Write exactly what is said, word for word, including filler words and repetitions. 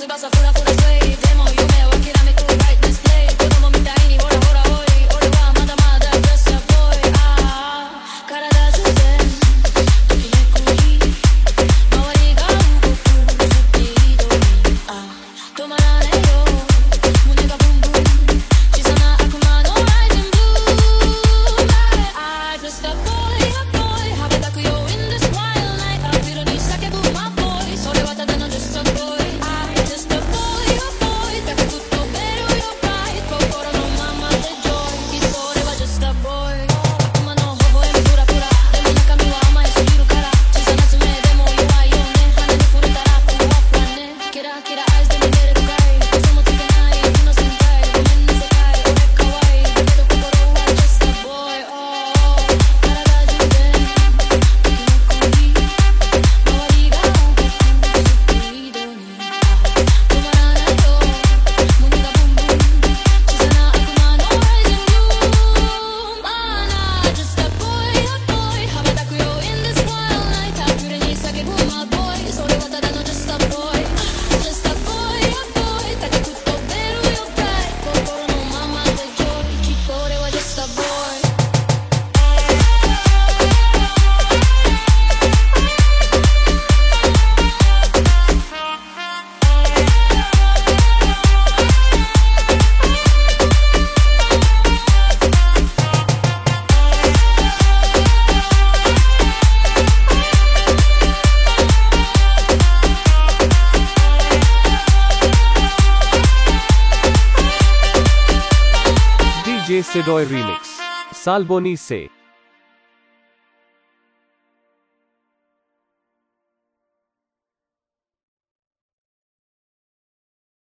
翼フラフラスウェイでも夢を諦めくライトディスプレイ子供みたいにほらほらおい俺はまだまだ just a boy ああ体中でときめく日周りが動くスピードにあ止まらねえよ胸がブンブン小さな悪魔のライジング I just a boy a boy 羽ばたくよ in this wild night アピールに叫ぶ my boy それはただの just a boy I just a boy a boy 高く飛べるよ bright 心のままで joy きっと俺は just a boy 悪魔の微笑みフラフラでも中身は甘えすぎるから小さな爪でも弱いよね羽に触れたらふわふわねキラキラアイスで見れるかい嘘もつけない気の戦隊ごめんな世界俺可愛いだけど心は just a boy oh 体中でときめく日周りが動くスピードに止まらないよ胸がブンブン小さな悪魔のライジング Man I just a boy a boy 羽ばたくよ in this wild night タップルに叫ぶ my boy それはただの just a boy just a boy a boy 高く飛べるよ bright 心のままで joy きっと俺は just a boy D J Sidoy Remix Salboni Se